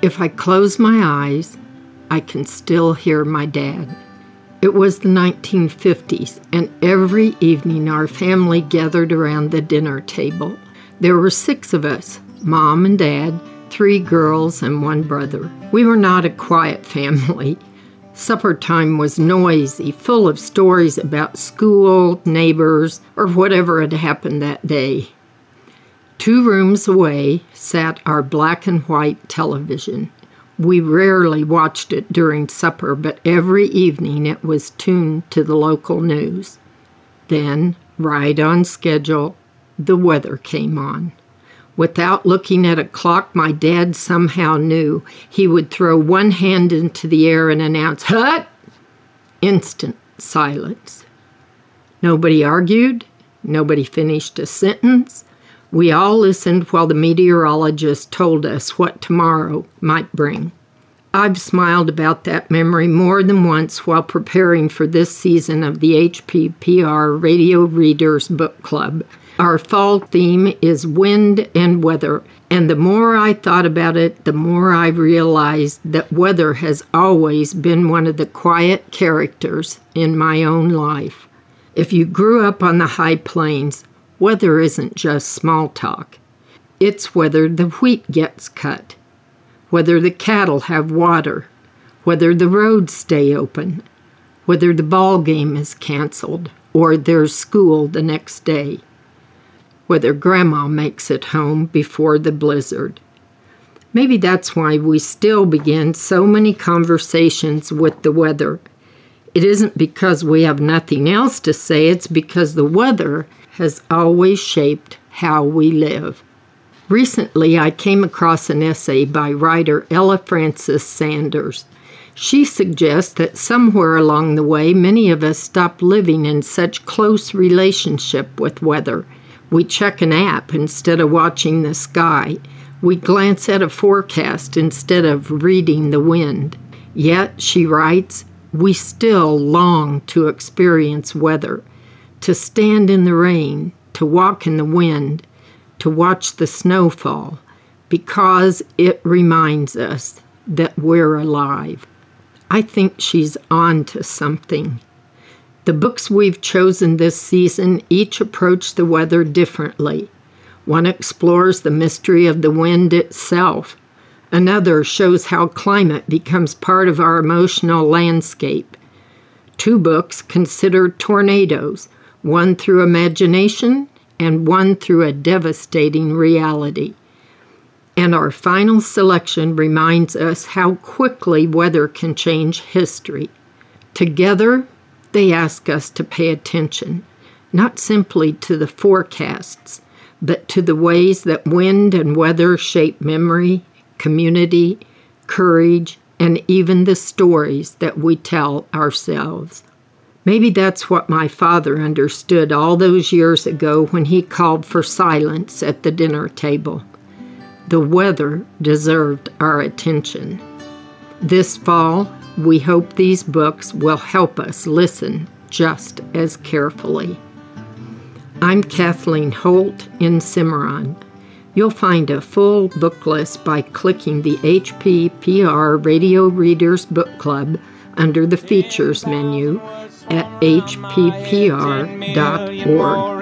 If I close my eyes, I can still hear my dad. It was the 1950s, and every evening our family gathered around the dinner table. There were 6 of us, Mom and Dad, 3 girls, and 1 brother. We were not a quiet family. Supper time was noisy, full of stories about school, neighbors, or whatever had happened that day. 2 rooms away sat our black and white television. We rarely watched it during supper, but every evening it was tuned to the local news. Then, right on schedule, the weather came on. Without looking at a clock, my dad somehow knew. He would throw one hand into the air and announce, "Hut!" Instant silence. Nobody argued. Nobody finished a sentence. We all listened while the meteorologist told us what tomorrow might bring. I've smiled about that memory more than once while preparing for this season of the HPPR Radio Readers Book Club. Our fall theme is wind and weather, and the more I thought about it, the more I realized that weather has always been one of the quiet characters in my own life. If you grew up on the high plains, weather isn't just small talk. It's whether the wheat gets cut, whether the cattle have water, whether the roads stay open, whether the ball game is canceled or there's school the next day, whether Grandma makes it home before the blizzard. Maybe that's why we still begin so many conversations with the weather. It isn't because we have nothing else to say, it's because the weather has always shaped how we live. Recently, I came across an essay by writer Ella Francis Sanders. She suggests that somewhere along the way, many of us stopped living in such close relationship with weather. We check an app instead of watching the sky. We glance at a forecast instead of reading the wind. Yet, she writes, we still long to experience weather, to stand in the rain, to walk in the wind, to watch the snow fall, because it reminds us that we're alive. I think she's on to something. The books we've chosen this season each approach the weather differently. One explores the mystery of the wind itself. Another shows how climate becomes part of our emotional landscape. 2 books consider tornadoes, one through imagination and one through a devastating reality. And our final selection reminds us how quickly weather can change history. Together, they ask us to pay attention, not simply to the forecasts, but to the ways that wind and weather shape memory, community, courage, and even the stories that we tell ourselves. Maybe that's what my father understood all those years ago when he called for silence at the dinner table. The weather deserved our attention. This fall, we hope these books will help us listen just as carefully. I'm Kathleen Holt in Cimarron. You'll find a full book list by clicking the HPPR Radio Readers Book Club under the Features menu at hppr.org.